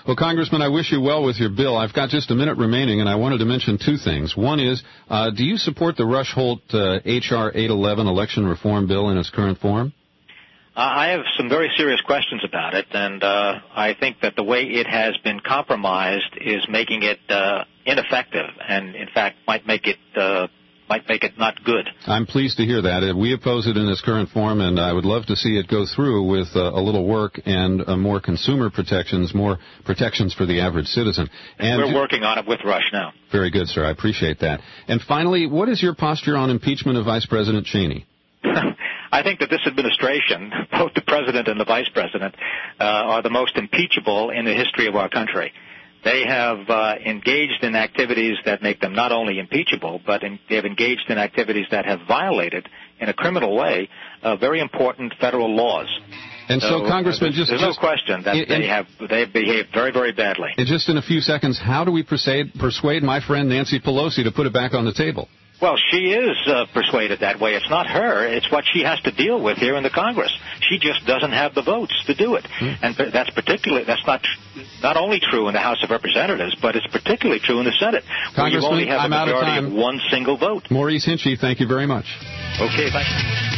Well, Congressman, I wish you well with your bill. I've got just a minute remaining, and I wanted to mention two things. One is, do you support the Rush-Holt H.R. 811 election reform bill in its current form? I have some very serious questions about it, and I think that the way it has been compromised is making it ineffective, and in fact might make it not good. I'm pleased to hear that. We oppose it in its current form, and I would love to see it go through with a little work and more consumer protections, more protections for the average citizen. And we're working on it with Rush now. Very good, sir. I appreciate that. And finally, what is your posture on impeachment of Vice President Cheney? I think that this administration, both the president and the vice president, are the most impeachable in the history of our country. They have engaged in activities that make them not only impeachable, but they have engaged in activities that have violated, in a criminal way, very important federal laws. And so Congressman, there's no question that they have behaved very, very badly. And just in a few seconds, how do we persuade my friend Nancy Pelosi to put it back on the table? Well, she is persuaded that way. It's not her. It's what she has to deal with here in the Congress. She just doesn't have the votes to do it. And that's not only true in the House of Representatives, but it's particularly true in the Senate, where you only have a majority of one single vote. Maurice Hinchey, thank you very much. Okay, thank you.